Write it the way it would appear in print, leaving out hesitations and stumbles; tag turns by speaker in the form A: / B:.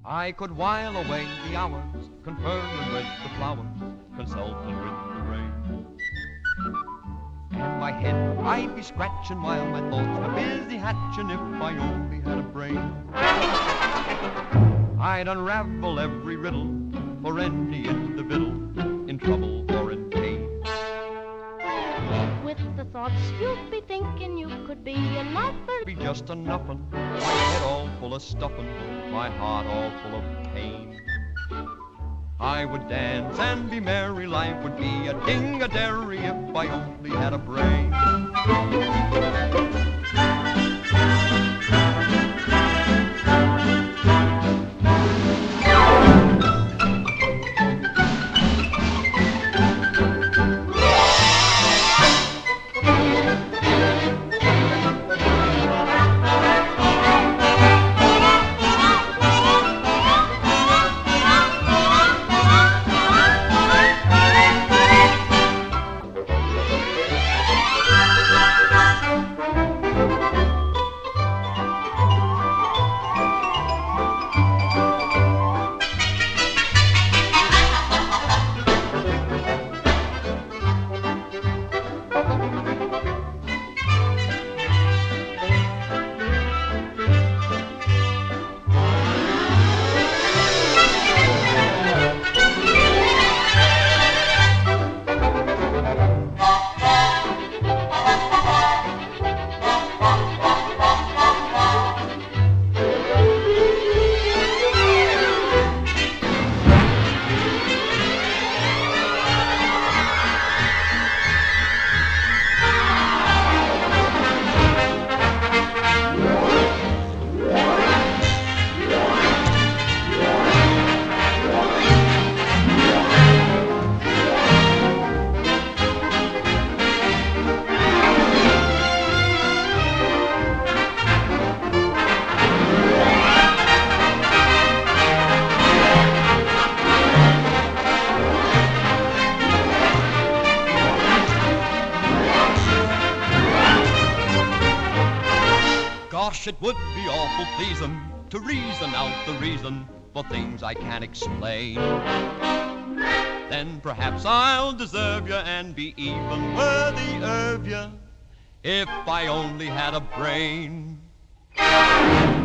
A: I could while away the hours, conferring with the flowers, consulting with the rain. And my head I'd be scratching while my thoughts were busy hatching if I only had a brain. I'd unravel every riddle for any individual in trouble or in pain.
B: With the thoughts you'd be thinking you could be another.
A: Be just a nuffin', my head all full of stuffin', my heart all full of pain. I would dance and be merry, life would be a ding-a-dairy if I only had a brain. Gosh, it would be awful pleasing to reason out the reason for things I can't explain. Then perhaps I'll deserve you and be even worthy of you if I only had a brain.